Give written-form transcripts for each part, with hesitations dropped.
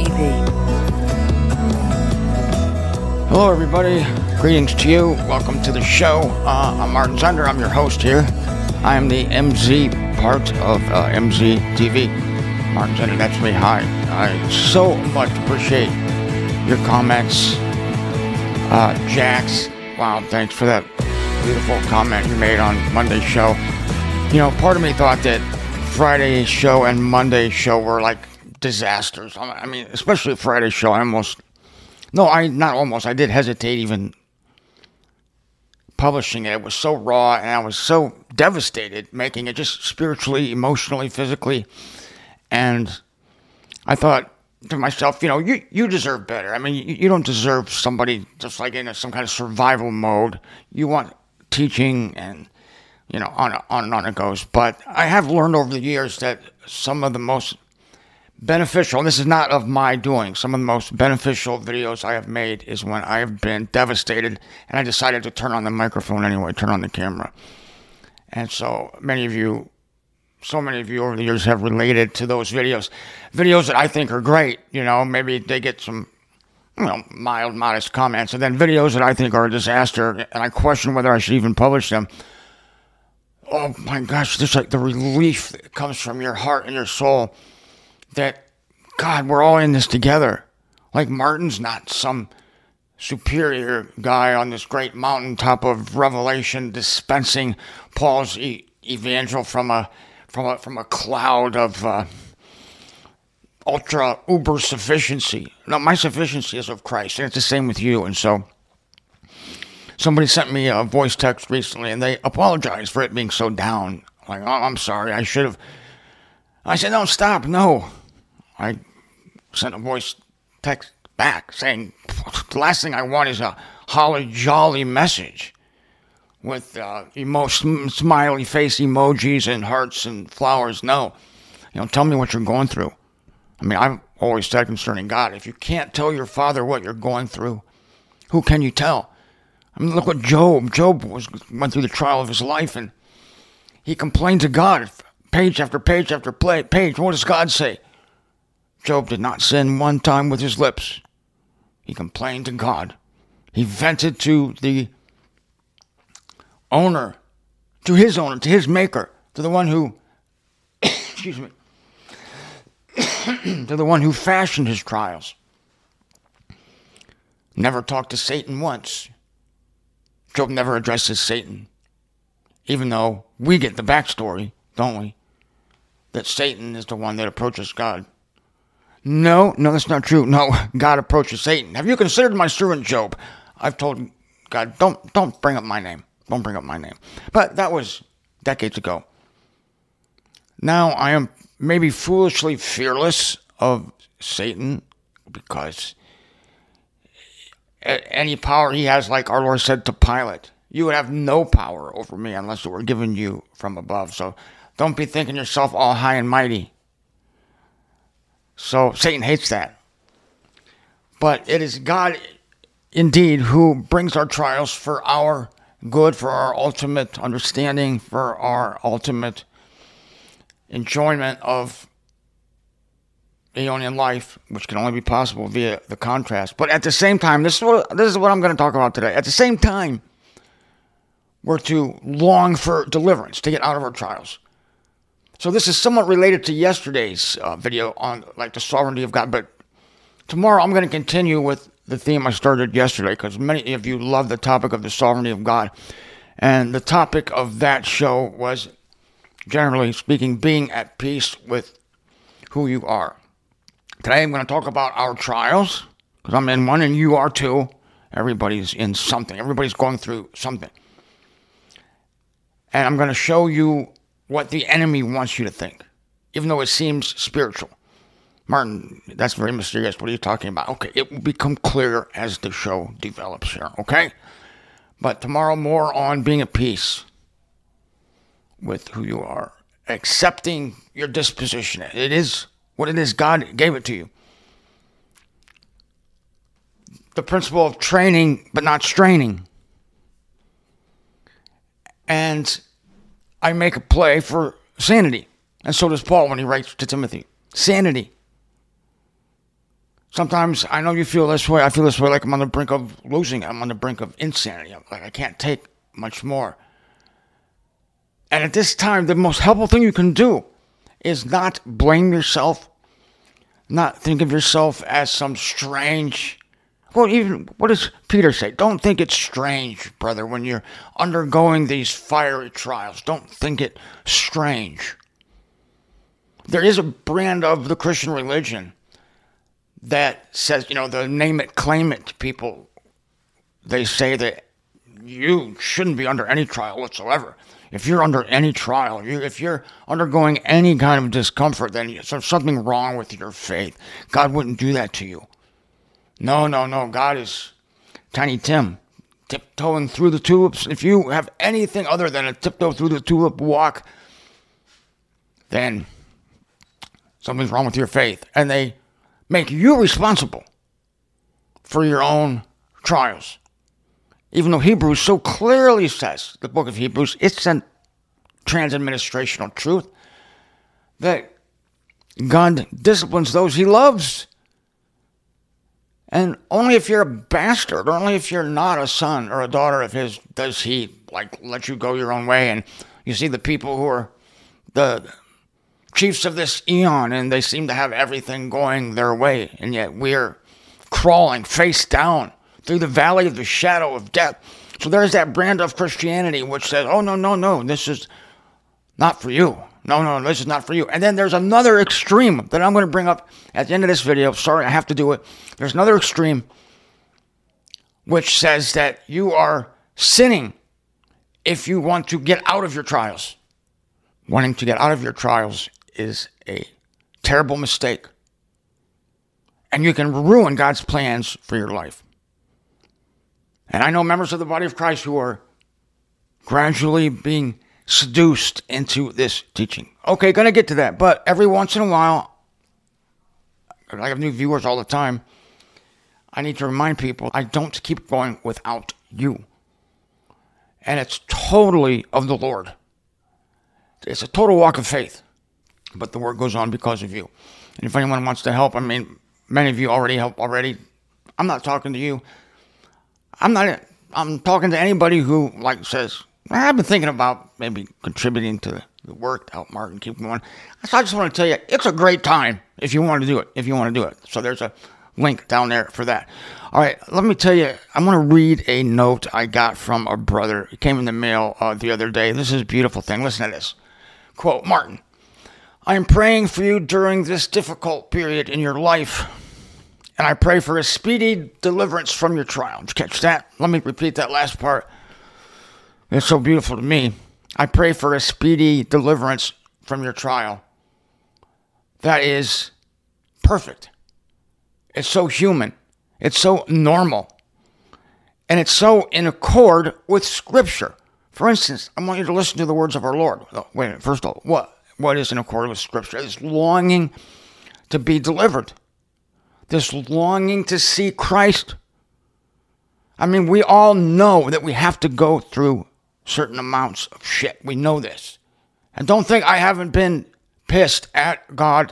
TV. Hello, everybody. Greetings to you. Welcome to the show. I'm Martin Zender. I'm your host here. I am the MZ part of MZ TV. Martin Zender, that's me. Hi. I so much appreciate your comments. Jax, wow, thanks for that beautiful comment you made on Monday's show. You know, part of me thought that Friday's show and Monday's show were like disasters. I mean, especially Friday's show. I did hesitate even publishing it. It was so raw, and I was so devastated making it, just spiritually, emotionally, physically. And I thought to myself, you know, you deserve better. I mean, you don't deserve somebody just like in some kind of survival mode. You want teaching, and, you know, on and on it goes. But I have learned over the years that some of the most beneficial, and this is not of my doing, some of the most beneficial videos I have made is when I have been devastated and I decided to turn on the microphone anyway, turn on the camera. And so many of you over the years have related to those videos that I think are great. You know, maybe they get some, you know, mild, modest comments, and then videos that I think are a disaster, and I question whether I should even publish them. Oh my gosh, just like the relief that comes from your heart and your soul that, God, we're all in this together. Like, Martin's not some superior guy on this great mountaintop of revelation dispensing Paul's evangel from a cloud of ultra uber sufficiency. No, my sufficiency is of Christ, and it's the same with you. And so somebody sent me a voice text recently, and they apologized for it being so down. Like, oh, I'm sorry, I should have. I said, no, stop, no. I sent a voice text back saying, the last thing I want is a holly jolly message with smiley face emojis and hearts and flowers. No. You know, tell me what you're going through. I mean, I've always said concerning God, if you can't tell your Father what you're going through, who can you tell? I mean, look what Job went through the trial of his life, and he complained to God page after page after page. What does God say? Job did not sin one time with his lips. He complained to God. He vented to the owner, to his maker, to the one who, excuse me, to the one who fashioned his trials. Never talked to Satan once. Job never addresses Satan, even though we get the backstory, don't we? That Satan is the one that approaches God. No, that's not true. No, God approaches Satan. Have you considered my servant Job? I've told God, don't bring up my name. Don't bring up my name. But that was decades ago. Now I am maybe foolishly fearless of Satan because any power he has, like our Lord said to Pilate, you would have no power over me unless it were given you from above. So don't be thinking yourself all high and mighty. So Satan hates that. But it is God indeed who brings our trials for our good, for our ultimate understanding, for our ultimate enjoyment of Aeonian life, which can only be possible via the contrast. But at the same time, this is what I'm going to talk about today. At the same time, we're to long for deliverance, to get out of our trials. So this is somewhat related to yesterday's video on like the sovereignty of God. But tomorrow I'm going to continue with the theme I started yesterday, because many of you love the topic of the sovereignty of God. And the topic of that show was, generally speaking, being at peace with who you are. Today I'm going to talk about our trials, because I'm in one and you are too. Everybody's in something. Everybody's going through something. And I'm going to show you what the enemy wants you to think, even though it seems spiritual. Martin, that's very mysterious. What are you talking about? Okay, it will become clear as the show develops here, okay? But tomorrow, more on being at peace with who you are, accepting your disposition. It is what it is. God gave it to you. The principle of training but not straining. And I make a play for sanity. And so does Paul when he writes to Timothy. Sanity. Sometimes I know you feel this way. I feel this way like I'm on the brink of losing. I'm on the brink of insanity. Like I can't take much more. And at this time, the most helpful thing you can do is not blame yourself, not think of yourself as some strange. Well, even what does Peter say? Don't think it's strange, brother, when you're undergoing these fiery trials. Don't think it strange. There is a brand of the Christian religion that says, the name it, claim it people. They say that you shouldn't be under any trial whatsoever. If you're under any trial, if you're undergoing any kind of discomfort, then there's something wrong with your faith. God wouldn't do that to you. No. God is Tiny Tim, tiptoeing through the tulips. If you have anything other than a tiptoe through the tulip walk, then something's wrong with your faith. And they make you responsible for your own trials. Even though Hebrews so clearly says, the book of Hebrews, it's a trans-administrational truth, that God disciplines those he loves. And only if you're a bastard, only if you're not a son or a daughter of his, does he let you go your own way. And you see the people who are the chiefs of this eon, and they seem to have everything going their way, and yet we're crawling face down through the valley of the shadow of death. So there's that brand of Christianity which says, oh, no, this is not for you. No, this is not for you. And then there's another extreme that I'm going to bring up at the end of this video. Sorry, I have to do it. There's another extreme which says that you are sinning if you want to get out of your trials. Wanting to get out of your trials is a terrible mistake. And you can ruin God's plans for your life. And I know members of the body of Christ who are gradually being seduced into this teaching. Okay, going to get to that. But every once in a while, I have new viewers all the time, I need to remind people I don't keep going without you. And it's totally of the Lord. It's a total walk of faith. But the word goes on because of you. And if anyone wants to help, many of you already help already. I'm not talking to you. I'm talking to anybody who says, I've been thinking about maybe contributing to the work to help Martin keep going. So I just want to tell you, it's a great time if you want to do it. So there's a link down there for that. All right, let me tell you, I'm going to read a note I got from a brother. It came in the mail the other day. This is a beautiful thing. Listen to this. Quote, Martin, I am praying for you during this difficult period in your life, and I pray for a speedy deliverance from your trial. Did you catch that? Let me repeat that last part. It's so beautiful to me. I pray for a speedy deliverance from your trial. That is perfect. It's so human. It's so normal. And it's so in accord with Scripture. For instance, I want you to listen to the words of our Lord. Oh, wait a minute. First of all, what is in accord with Scripture? This longing to be delivered. This longing to see Christ. We all know that we have to go through certain amounts of shit. We know this. And don't think I haven't been pissed at God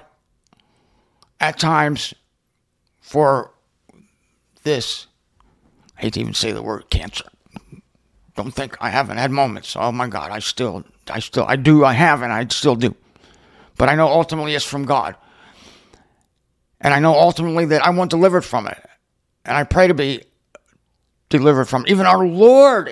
at times for this. I hate to even say the word cancer. Don't think I haven't had moments. Oh my God, I still have, and I still do. But I know ultimately it's from God. And I know ultimately that I want delivered from it. And I pray to be delivered from it. Even our Lord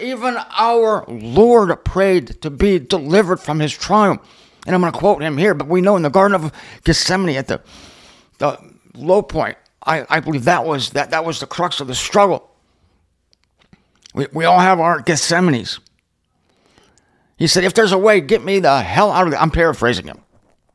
prayed to be delivered from his trial. And I'm going to quote him here, but we know in the Garden of Gethsemane at the low point, I believe that was the crux of the struggle. We all have our Gethsemanes. He said, if there's a way, get me the hell out of there. I'm paraphrasing him.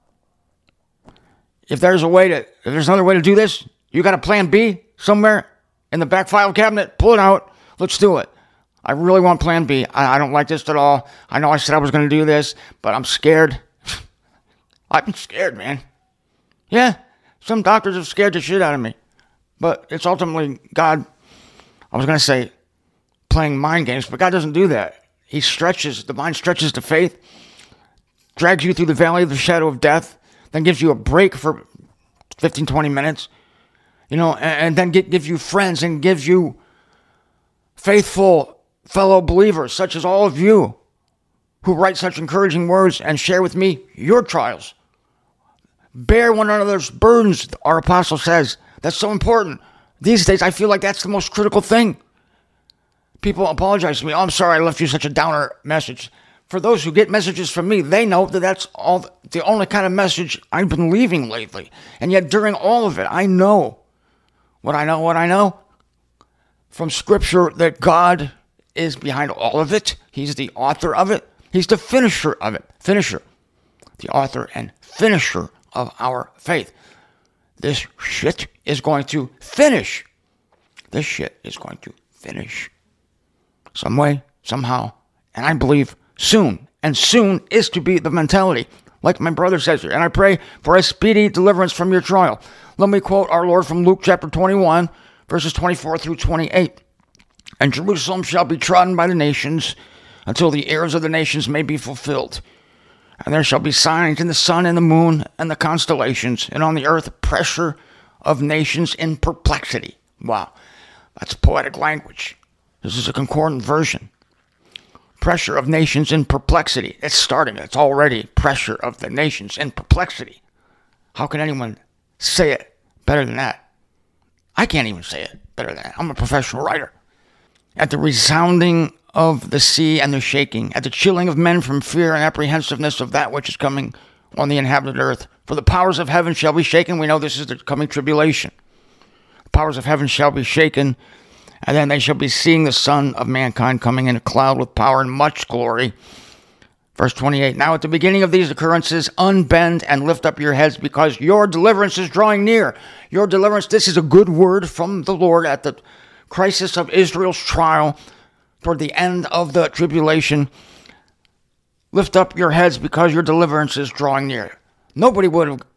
If there's another way to do this, you got a plan B somewhere in the back file cabinet, pull it out. Let's do it. I really want plan B. I don't like this at all. I know I said I was going to do this, but I'm scared. I'm scared, man. Yeah, some doctors have scared the shit out of me. But it's ultimately God, I was going to say, playing mind games, but God doesn't do that. The mind stretches to faith, drags you through the valley of the shadow of death, then gives you a break for 15, 20 minutes, and then gives you friends and gives you faithful fellow believers, such as all of you, who write such encouraging words and share with me your trials. Bear one another's burdens, our apostle says. That's so important. These days, I feel like that's the most critical thing. People apologize to me. Oh, I'm sorry I left you such a downer message. For those who get messages from me, they know that that's the only kind of message I've been leaving lately. And yet during all of it, I know what I know from Scripture, that God is behind all of it. He's the author of it. He's the finisher of it. Finisher. The author and finisher of our faith. This shit is going to finish. This shit is going to finish. Some way, somehow. And I believe soon. And soon is to be the mentality. Like my brother says here. And I pray for a speedy deliverance from your trial. Let me quote our Lord from Luke chapter 21, verses 24 through 28. And Jerusalem shall be trodden by the nations, until the heirs of the nations may be fulfilled. And there shall be signs in the sun and the moon and the constellations, and on the earth pressure of nations in perplexity. Wow, that's poetic language. This is a concordant version. Pressure of nations in perplexity. It's starting. It's already pressure of the nations in perplexity. How can anyone say it better than that? I can't even say it better than that. I'm a professional writer. At the resounding of the sea and the shaking, at the chilling of men from fear and apprehensiveness of that which is coming on the inhabited earth. For the powers of heaven shall be shaken. We know this is the coming tribulation. The powers of heaven shall be shaken, and then they shall be seeing the Son of mankind coming in a cloud with power and much glory. Verse 28, now at the beginning of these occurrences, unbend and lift up your heads, because your deliverance is drawing near. Your deliverance, this is a good word from the Lord at the crisis of Israel's trial, toward the end of the tribulation. Lift up your heads, because your deliverance is drawing near. Nobody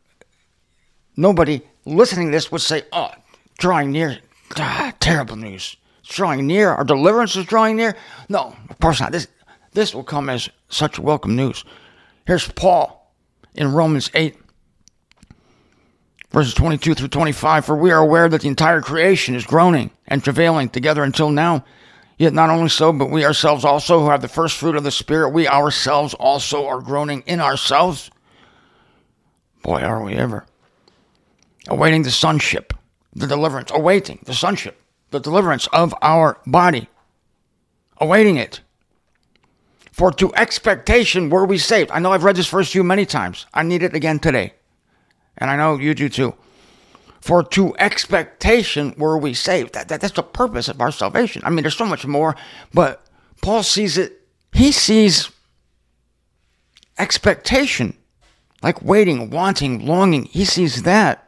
listening to this would say, oh, drawing near, terrible news. It's drawing near. Our deliverance is drawing near. No, of course not. This will come as such welcome news. Here's Paul in Romans 8, verses 22 through 25. For we are aware that the entire creation is groaning and travailing together until now. Yet not only so, but we ourselves also, who have the first fruit of the Spirit, we ourselves also are groaning in ourselves. Boy, are we ever. Awaiting the sonship, the deliverance, awaiting the sonship, the deliverance of our body. Awaiting it. For to expectation were we saved. I know I've read this verse to you many times. I need it again today. And I know you do too. For to expectation were we saved. That's the purpose of our salvation. I mean, there's so much more, but Paul sees it. He sees expectation, like waiting, wanting, longing. He sees that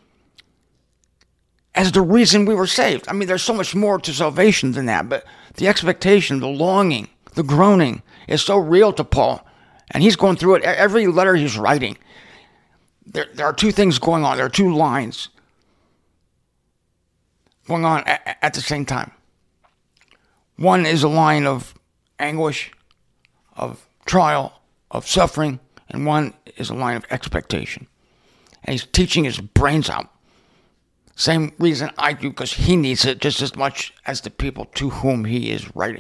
as the reason we were saved. I mean, there's so much more to salvation than that, but the expectation, the longing, the groaning is so real to Paul, and he's going through it. Every letter he's writing, there are two things going on. There are two lines going on at the same time. One is a line of anguish, of trial, of suffering, and one is a line of expectation. And he's teaching his brains out. Same reason I do, because he needs it just as much as the people to whom he is writing.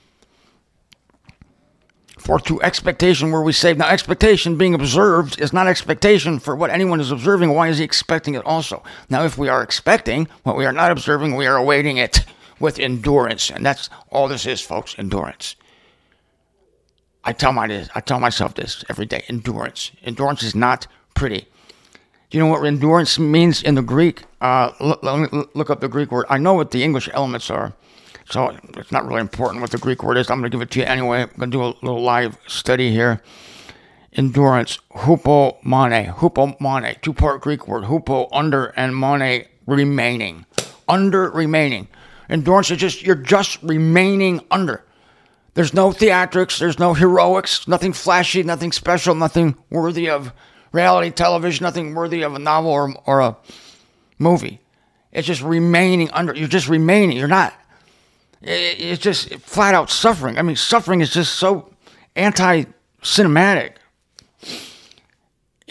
For to expectation were we saved. Now, expectation being observed is not expectation for what anyone is observing. Why is he expecting it also? Now, if we are expecting what we are not observing, we are awaiting it with endurance. And that's all this is, folks, endurance. I tell myself this every day, endurance. Endurance is not pretty. Do you know what endurance means in the Greek? Let me look up the Greek word. I know what the English elements are. So it's not really important what the Greek word is. I'm going to give it to you anyway. I'm going to do a little live study here. Endurance, hupomone, two-part Greek word. Hupo, under, and mone, remaining. Under, remaining. Endurance is just, you're just remaining under. There's no theatrics, there's no heroics, nothing flashy, nothing special, nothing worthy of reality television, nothing worthy of a novel or a movie. It's just remaining under. You're just remaining. You're not. It's just flat out suffering. I mean, suffering is just so anti-cinematic.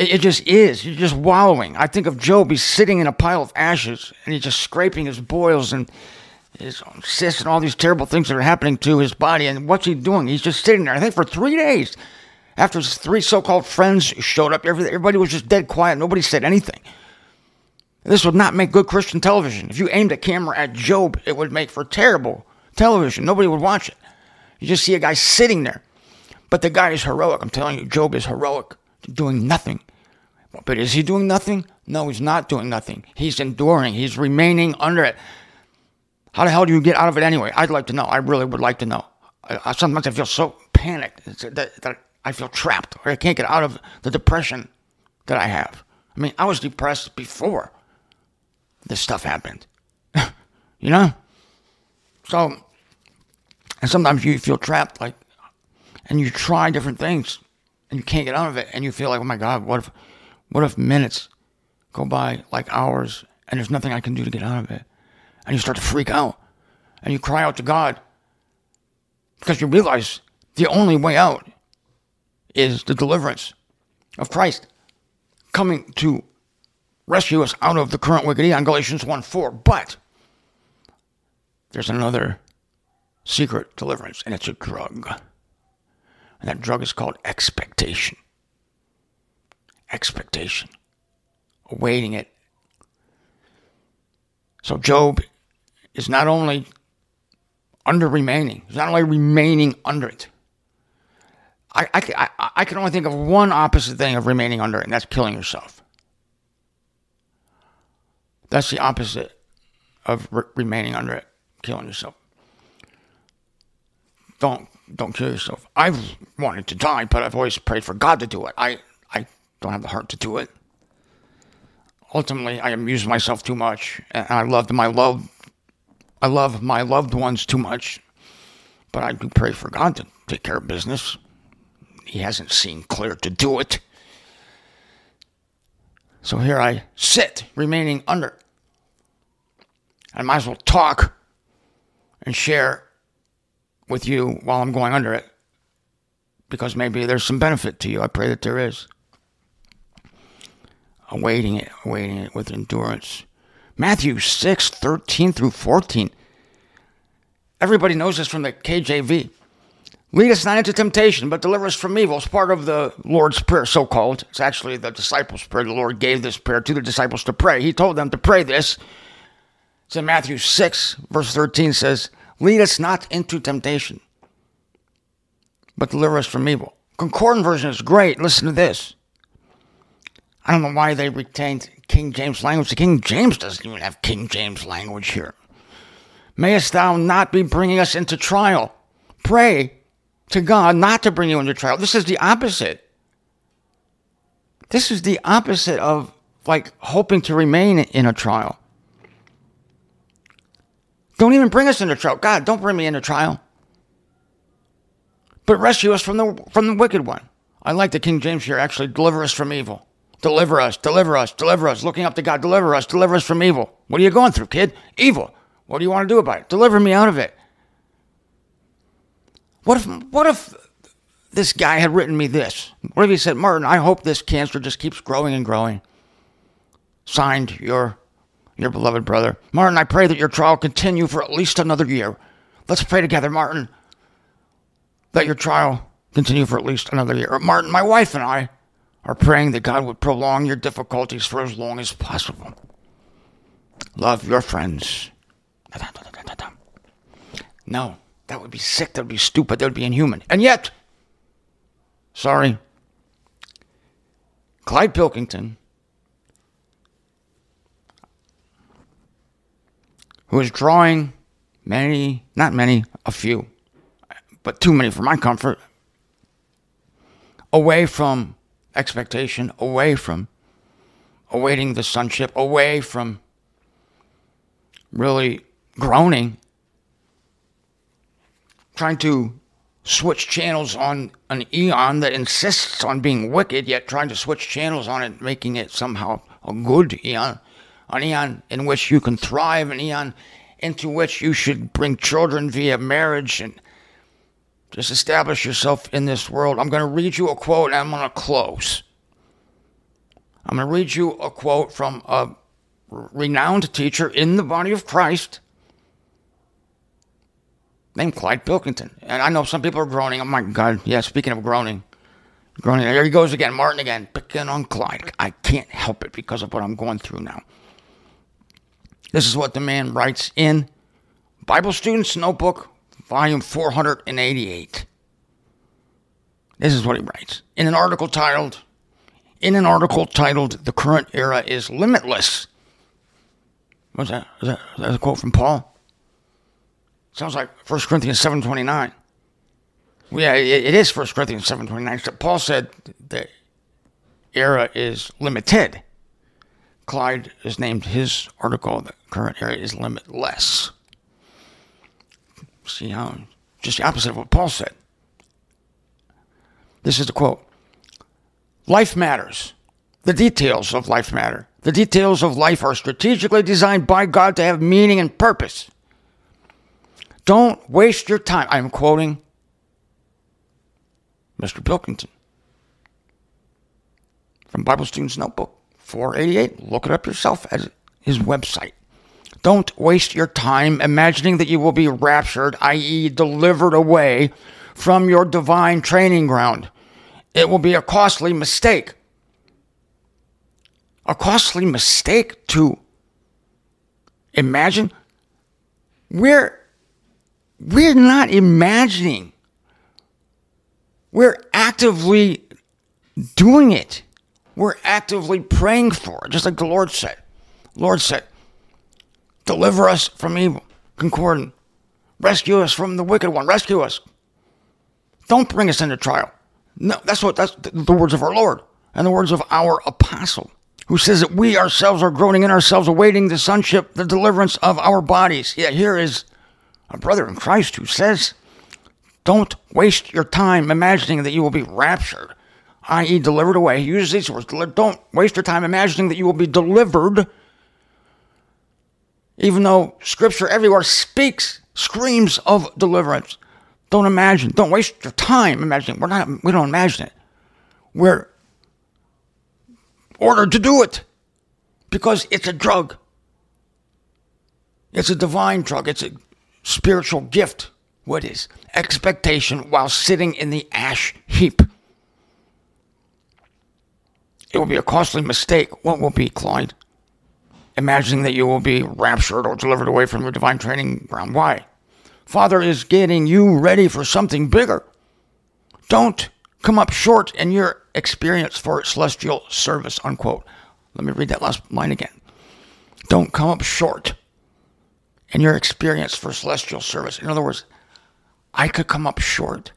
It just is. You're just wallowing. I think of Job. He's sitting in a pile of ashes, and he's just scraping his boils and his cysts and all these terrible things that are happening to his body. And what's he doing? He's just sitting there, I think, for 3 days. After his 3 so-called friends showed up, everybody was just dead quiet. Nobody said anything. This would not make good Christian television. If you aimed a camera at Job, it would make for terrible television. Nobody would watch it. You just see a guy sitting there. But the guy is heroic. I'm telling you, Job is heroic, doing nothing. But is he doing nothing? No, he's not doing nothing. He's enduring. He's remaining under it. How the hell do you get out of it anyway? I'd like to know. I really would like to know. Sometimes I feel so panicked that I feel trapped. Or I can't get out of the depression that I have. I mean, I was depressed before this stuff happened. You know? So, and sometimes you feel trapped, like, and you try different things, and you can't get out of it, and you feel like, oh my God, what if minutes go by like hours, and there's nothing I can do to get out of it? And you start to freak out, and you cry out to God, because you realize the only way out is the deliverance of Christ coming to rescue us out of the current wicked eon, Galatians 1:4. But there's another secret deliverance, and it's a drug. And that drug is called expectation. Expectation. Awaiting it. So Job is not only he's not only remaining under it. I can only think of one opposite thing of remaining under it, and that's killing yourself. That's the opposite of remaining under it, killing yourself. Don't kill yourself. I've wanted to die, but I've always prayed for God to do it. I don't have the heart to do it. Ultimately, I amuse myself too much, and I love my loved ones too much. But I do pray for God to take care of business. He hasn't seen clear to do it. So here I sit, remaining under. I might as well talk and share with you while I'm going under it, because maybe there's some benefit to you. I pray that there is. Awaiting it with endurance. Matthew 6:13 through 14. Everybody knows this from the KJV. Lead us not into temptation, but deliver us from evil. It's part of the Lord's Prayer, so-called. It's actually the disciples' prayer. The Lord gave this prayer to the disciples to pray. He told them to pray this. It's in Matthew 6, verse 13 says, lead us not into temptation, but deliver us from evil. Concordant version is great. Listen to this. I don't know why they retained King James language. The King James doesn't even have King James language here. Mayest thou not be bringing us into trial. Pray to God not to bring you into trial. This is the opposite. This is the opposite of like hoping to remain in a trial. Don't even bring us into trial. God, don't bring me into trial. But rescue us from the wicked one. I like the King James here, actually. Deliver us from evil. Deliver us, deliver us, deliver us. Looking up to God, deliver us from evil. What are you going through, kid? Evil. What do you want to do about it? Deliver me out of it. What if this guy had written me this? What if he said, Martin, I hope this cancer just keeps growing and growing. Signed, your beloved brother. Martin, I pray that your trial continue for at least another year. Let's pray together, Martin, that your trial continue for at least another year. Or Martin, my wife and I are praying that God would prolong your difficulties for as long as possible. Love your friends. No, that would be sick. That would be stupid. That would be inhuman. And yet, sorry, Clyde Pilkington, who is drawing many, not many, a few, but too many for my comfort, away from expectation, away from awaiting the sonship, away from really groaning, trying to switch channels on an eon that insists on being wicked, yet trying to switch channels on it, making it somehow a good eon, an eon in which you can thrive, an eon into which you should bring children via marriage and just establish yourself in this world. I'm going to read you a quote and I'm going to close. I'm going to read you a quote from a renowned teacher in the body of Christ named Clyde Pilkington. And I know some people are groaning. Oh my God. Yeah, speaking of groaning. There he goes again. Martin again. Picking on Clyde. I can't help it because of what I'm going through now. This is what the man writes in Bible Student's Notebook, volume 488. This is what he writes. In an article titled, The Current Era is Limitless. What's that? Is that a quote from Paul? Sounds like 1 Corinthians 7:29. Yeah, it is 1 Corinthians 7:29. Paul said the era is limited. Clyde has named his article, The Current Era is Limitless. See how, just the opposite of what Paul said. This is the quote. Life matters. The details of life matter. The details of life are strategically designed by God to have meaning and purpose. Don't waste your time. I'm quoting Mr. Pilkington from Bible Student's Notebook, 488. Look it up yourself at his website. Don't waste your time imagining that you will be raptured, i.e. delivered away from your divine training ground. It will be a costly mistake. A costly mistake to imagine. We're not imagining. We're actively doing it. We're actively praying for it, just like the Lord said. The Lord said, deliver us from evil. Concordant. Rescue us from the wicked one. Rescue us. Don't bring us into trial. No, that's the words of our Lord and the words of our apostle, who says that we ourselves are groaning in ourselves, awaiting the sonship, the deliverance of our bodies. Yet here is a brother in Christ who says, don't waste your time imagining that you will be raptured, i.e. delivered away. He uses these words. Don't waste your time imagining that you will be delivered, even though Scripture everywhere screams of deliverance. Don't imagine. Don't waste your time imagining. We don't imagine it. We're ordered to do it because it's a drug. It's a divine drug. It's a spiritual gift. What is? Expectation while sitting in the ash heap. It will be a costly mistake. What will be, Clyde? Imagining that you will be raptured or delivered away from your divine training ground. Why? Father is getting you ready for something bigger. Don't come up short in your experience for celestial service, unquote. Let me read that last line again. Don't come up short in your experience for celestial service. In other words, I could come up short.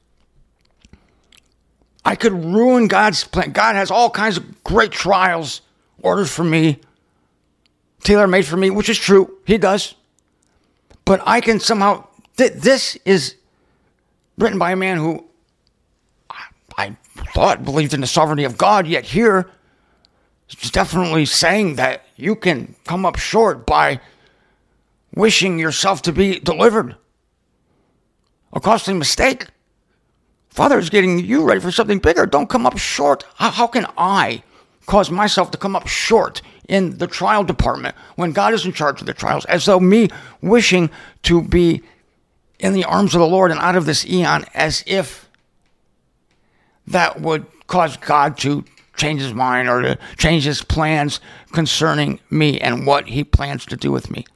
I could ruin God's plan. God has all kinds of great trials ordered for me, tailor-made for me, which is true. He does. But I can somehow... This is written by a man who I thought believed in the sovereignty of God, yet here it's definitely saying that you can come up short by wishing yourself to be delivered. A costly mistake. Father is getting you ready for something bigger. Don't come up short. How can I cause myself to come up short in the trial department when God is in charge of the trials, as though me wishing to be in the arms of the Lord and out of this eon, as if that would cause God to change his mind or to change his plans concerning me and what he plans to do with me.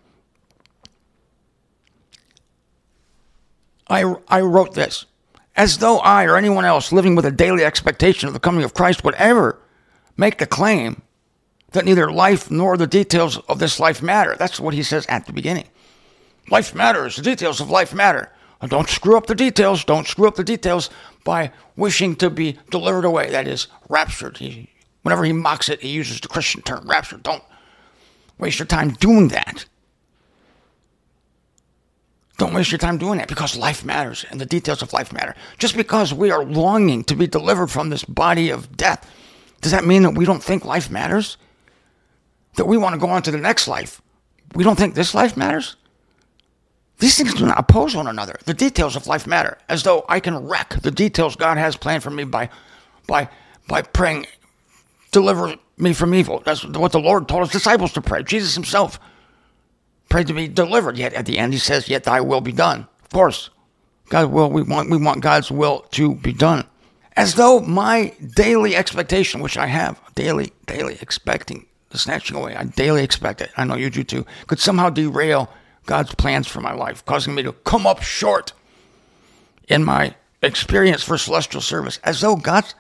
I wrote this, as though I or anyone else living with a daily expectation of the coming of Christ would ever make the claim that neither life nor the details of this life matter. That's what he says at the beginning. Life matters. The details of life matter. Don't screw up the details. Don't screw up the details by wishing to be delivered away. That is, raptured. Whenever he mocks it, he uses the Christian term, raptured. Don't waste your time doing that. Don't waste your time doing that, because life matters and the details of life matter. Just because we are longing to be delivered from this body of death, does that mean that we don't think life matters? That we want to go on to the next life? We don't think this life matters? These things do not oppose one another. The details of life matter, as though I can wreck the details God has planned for me by praying, deliver me from evil. That's what the Lord told his disciples to pray. Jesus himself prayed to be delivered. Yet at the end he says, yet thy will be done. Of course, God's will, we want God's will to be done. As though my daily expectation, which I have, daily expecting the snatching away, I daily expect it, I know you do too, could somehow derail God's plans for my life, causing me to come up short in my experience for celestial service, as though God's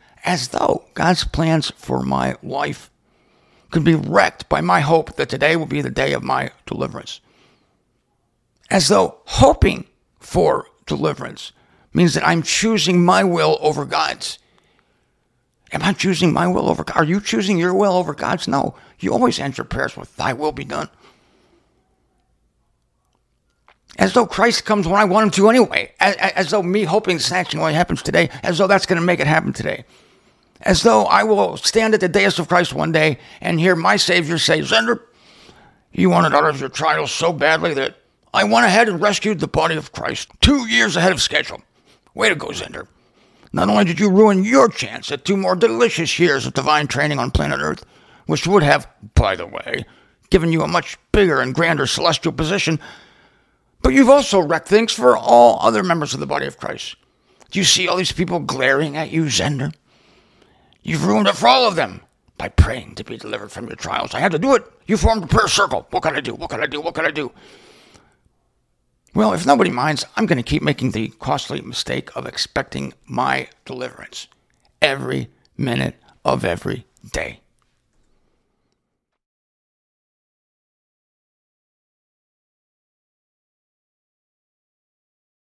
plans for my life could be wrecked by my hope that today will be the day of my deliverance. As though hoping for deliverance means that I'm choosing my will over God's. Am I choosing my will over God? Are you choosing your will over God's? No. You always end your prayers with, thy will be done. As though Christ comes when I want him to anyway. As though me hoping snatching away happens today. As though that's going to make it happen today. As though I will stand at the dais of Christ one day and hear my Savior say, Zender, you wanted out of your trials so badly that I went ahead and rescued the body of Christ 2 years ahead of schedule. Way to go, Zender. Not only did you ruin your chance at 2 more delicious years of divine training on planet Earth, which would have, by the way, given you a much bigger and grander celestial position, but you've also wrecked things for all other members of the body of Christ. Do you see all these people glaring at you, Zender? You've ruined it for all of them by praying to be delivered from your trials. I had to do it. You formed a prayer circle. What can I do? What can I do? What can I do? Well, if nobody minds, I'm going to keep making the costly mistake of expecting my deliverance every minute of every day.